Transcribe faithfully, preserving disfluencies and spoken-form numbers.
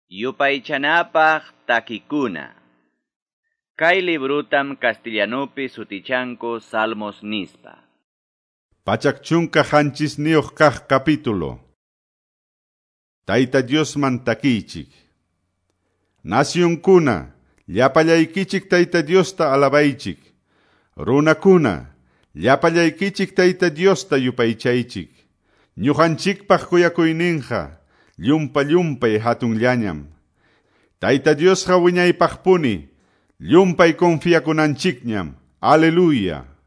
Yupaychanapaq takikuna. Kay librutam castellanopi sutichanku Salmos nispa. Pachakchunka hanchisniyuq kaq capítulo. Tayta Diosman takichik. Nacionkuna, llapallaykichik Tayta Diosta alabaychik. Runakuna, llapallaykichik Tayta Diosta yupaychaychik. Ñuqanchikpaq kuyakuyninqa, llumpa llumpay hatunllañam. Tayta Diosqa wiñaypaqpuni, llumpay confiakunanchikñam. Aleluya.